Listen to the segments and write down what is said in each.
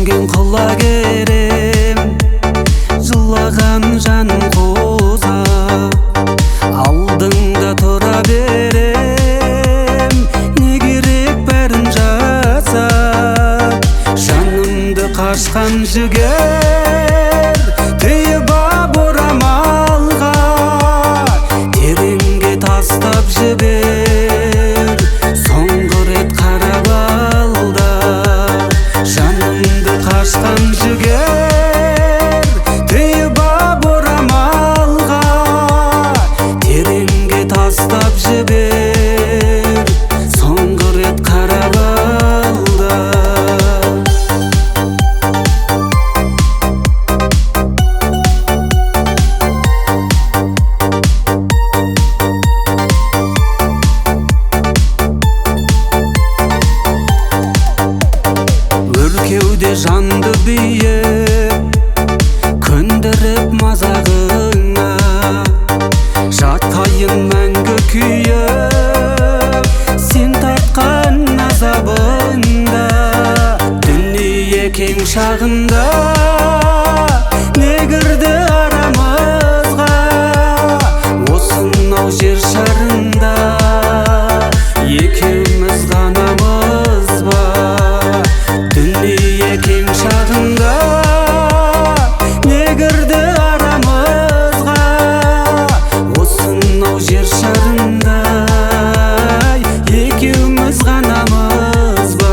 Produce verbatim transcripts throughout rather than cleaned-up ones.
сөнген құлагерім, жылаған жаным қоза, алдыңда тұра берем, не керек бәрін жаса. Жанымды қашқан жігер, тыйып ап орамалға, тереңге тастап жібер, соңғы рет қарап алда. Жанымды қашқан жігер, тыйып ап орамалға, тереңге тастап жібер, соңғы рет қарап алда. Өркеуде жанды бейіп, көндіріп мазағыңа, жатайын мәңгі күйіп, сен тартқан азабында. Дүние кең шағында не кірді арамызға, осынау жер шарында екеуміз ғанамыз ба. Дүние кең шағында не кірді арамызға, осынау жер шарында екеуміз ғанамыз ба.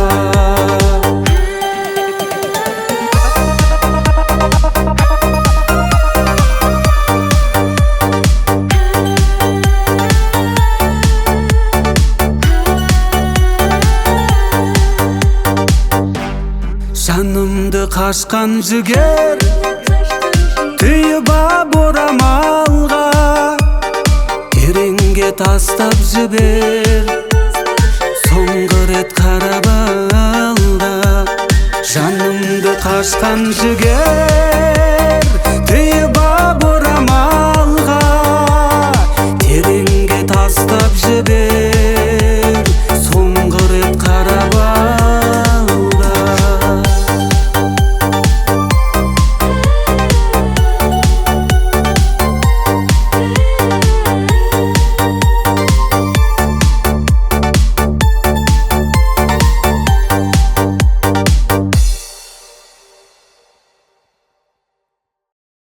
Жанымды қашқан жігер, тыйып ап орамалға, тереңге тастап жібер, соңғы рет қарап алда. Жанымды қашқан жігер, тыйып